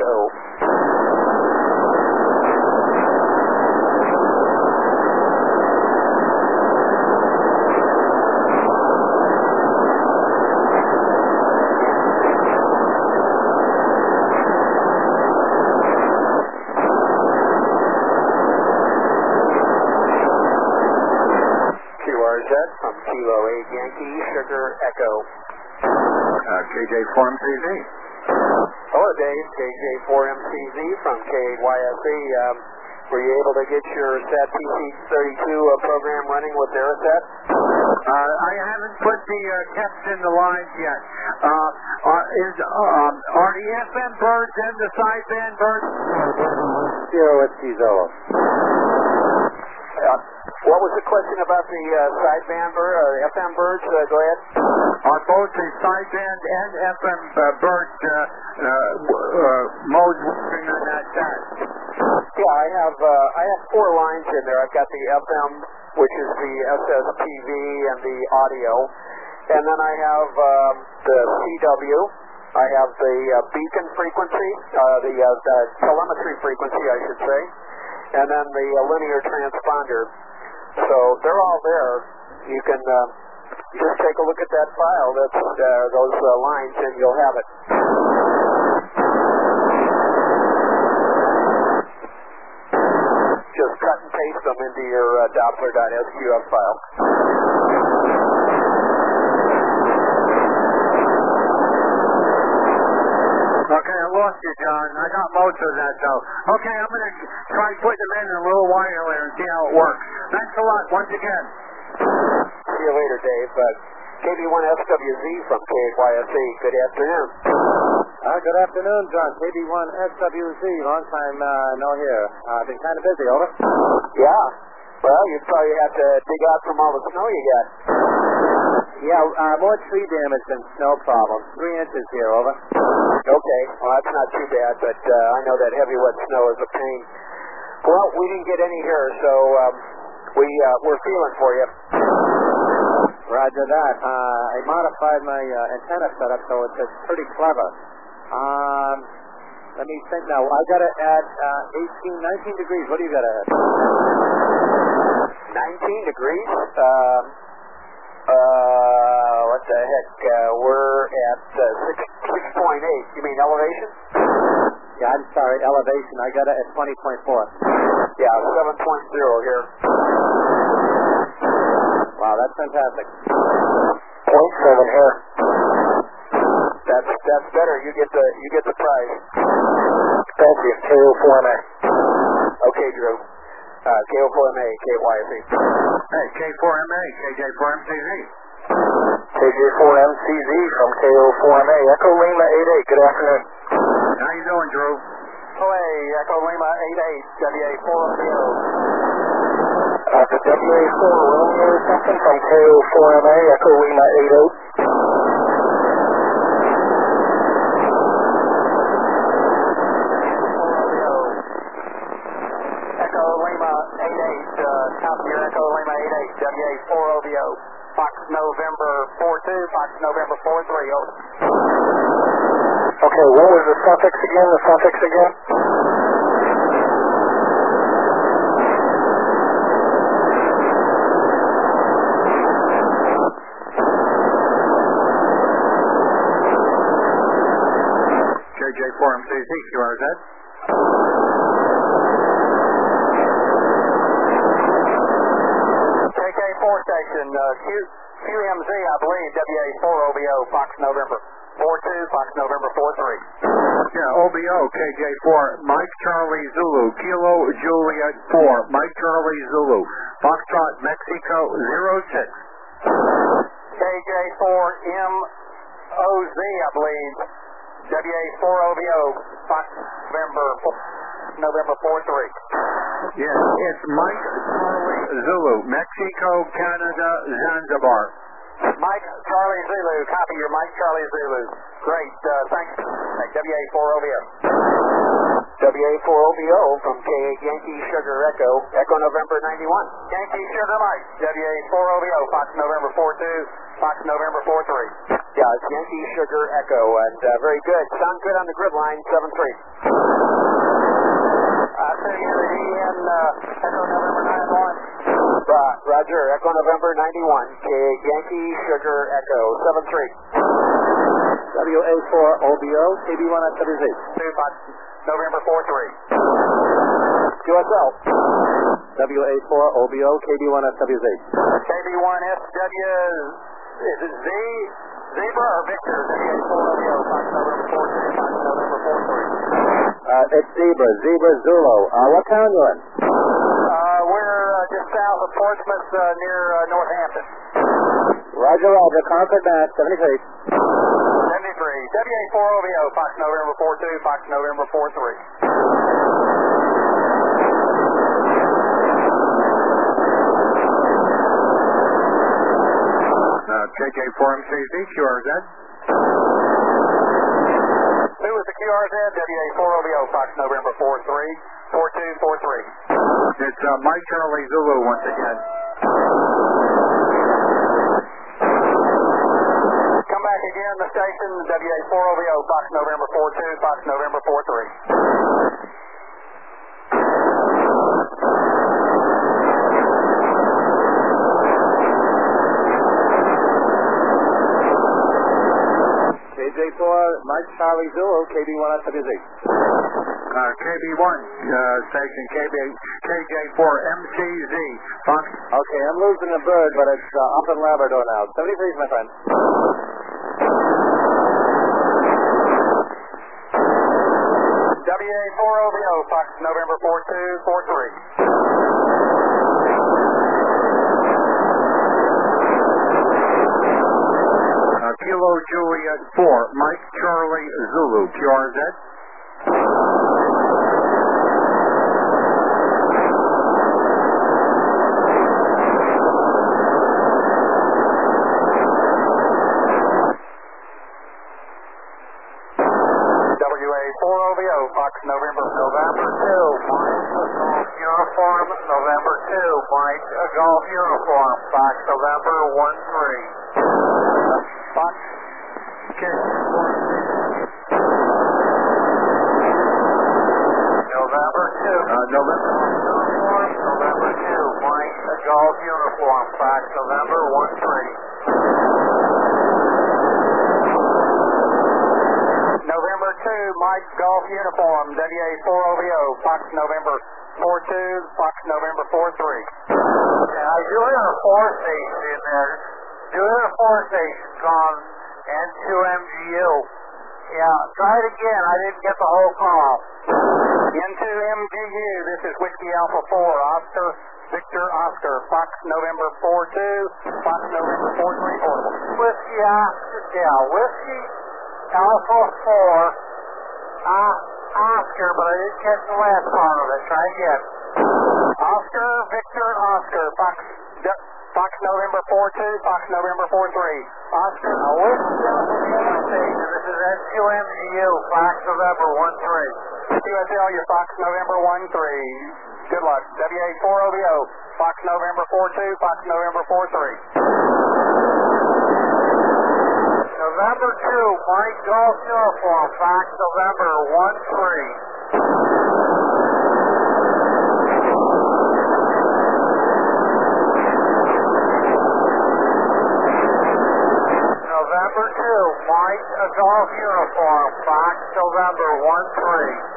Echo. From Kilo 8 Yankee Sugar Echo. KJ4MCZ. Hello, Dave. KJ4MCZ from KYSE. Were you able to get your SAT PC32 program running with Aerosat? I haven't put the caps in the lines yet. Are the FM birds and the sideband birds? Zero Whiskey Zolo. What was the question about the sideband FM birds? Go ahead. On both the sideband and FM bird modes working on that SAT. Yeah, I have 4 lines in there. I've got the FM, which is the SSTV and the audio, and then I have the CW. I have the beacon frequency, the telemetry frequency, I should say, and then the linear transponder. So they're all there. You can just take a look at that file. That's those lines, and you'll have it. Just cut and paste them into your Doppler.SQF file. Okay, I lost you, John. I got most of that, though. Okay, I'm going to try putting them in a little wireless and see how it works. Thanks a lot once again. See you later, Dave. KB1SWZ from KYSE. Good afternoon. Good afternoon, John. KB1SWZ. Long time no here. Been kind of busy, over. Yeah. Well, you probably have to dig out from all the snow you got. Yeah, more tree damage than snow problems. 3 inches here, over. Okay. Well, that's not too bad, but I know that heavy wet snow is a pain. Well, we didn't get any here, so we're feeling for you. Roger that. I modified my antenna setup, so it's pretty clever. Let me think now. I got it at 19 degrees. What do you got at? 19 degrees? What the heck? We're at 6.8. You mean elevation? Yeah, I'm sorry, elevation. I got it at 20.4. Yeah, 7.0 here. Wow, that's fantastic. 0.7 here. That's better. You get the prize. Thank you. KO4MA. Okay, Drew. KO4MA, KYSE. Hey, K4MA, KJ4MCZ. KJ4MCZ from KO4MA. Echo Lima 88. Good afternoon. How you doing, Drew? Hey, Echo Lima 88, WA4RO. The WA4 Romeo something from KO4MA, Echo Lima 88. Echo Lima 88, copy your Echo Lima 88, WA4OVO. Fox November 42, Fox November 43, over. Okay, what was the suffix again? KJ4MCZ, QRZ. KK4 station, QMZ, I believe, WA4OBO, Fox November 42, Fox November 43. Yeah, OBO, KJ4, Mike Charlie Zulu, Kilo Juliet 4, Mike Charlie Zulu, Foxtrot Mexico 06. KJ4MOZ, I believe, WA4OBO, Fox November 43. Yes, it's Mike Charlie Zulu, Mexico, Canada, Zanzibar. Mike Charlie Zulu, copy your Mike Charlie Zulu. Great, thanks. WA4OBO. WA4OBO from K8 Yankee Sugar Echo, Echo November 91. Yankee Sugar Mike, WA4OBO, Fox November 42, Fox November 43. Yeah, it's Yankee Sugar Echo, and very good. Sound good on the grid line, 7-3. EN Echo November 91. Roger, Echo November 91. Yankee Sugar Echo, 7-3. WA4 OBO, KB1SWZ. 2 Fox November 4-3. QSL. WA4 OBO, KB1SWZ. KB1SW, is it Zebra or Victor? WA4 OBO, Fox November 4-3, Fox November 4-3. It's Zebra, Zebra Zulu. What town you in? We're just south of Portsmouth, near Northampton. Roger, Roger. Concord, Mass. 73. 73. WA4 OBO, Fox November 4-2, Fox November 4-3. KJ4MCZ, QRZ. Who was the QRZ? WA4 OBO, Fox November 4-3, 4-2, 4-3. It's Mike Charlie Zulu once again. Come back again, the station, WA4 OBO, Fox November 4-2, Fox November 4-3. KJ4, Mike Charlie Zulu, KB1SWZ. KB1, station KJ4MCZ. Fox. Okay, I'm losing a bird, but it's up in Labrador now. 73, my friend. WA4 OBO, Fox November 4-2, 4-3. Kilo Juliet 4, Mike Charlie Zulu, QRZ. WA4 OBO, Fox November 2, Mike Golf Uniform, November 2, Mike Golf Uniform, Fox November 1-3. Fox. Okay. November 2. November 2, Mike Golf Uniform, Fox November 1-3. November 2, Mike Golf Uniform, WA4 OVO, Fox November 4-2, Fox November 4-3. Yeah, I do hear a 4 station in there. Do hear a 4 station on N2MGU. Yeah, try it again. I didn't get the whole call. N2MGU, this is Whiskey Alpha 4, Oscar, Victor Oscar, Fox November 4-2, Fox November 4-3. Whiskey Alpha 4, Oscar, but I didn't get the last part of it. Try again. Oscar, Victor Oscar, Fox November 4-2, Fox November 4-3. Oscar, Whiskey Alpha station. This is N2MGU, Fox November 1-3. QSL, your Fox November 1-3. Good luck. WA4 OVO, Fox November 4-2, Fox November 4-3. November 2, Mike Golf Uniform, Fox November 1-3. November 2, Mike Golf Uniform, Fox November 1-3.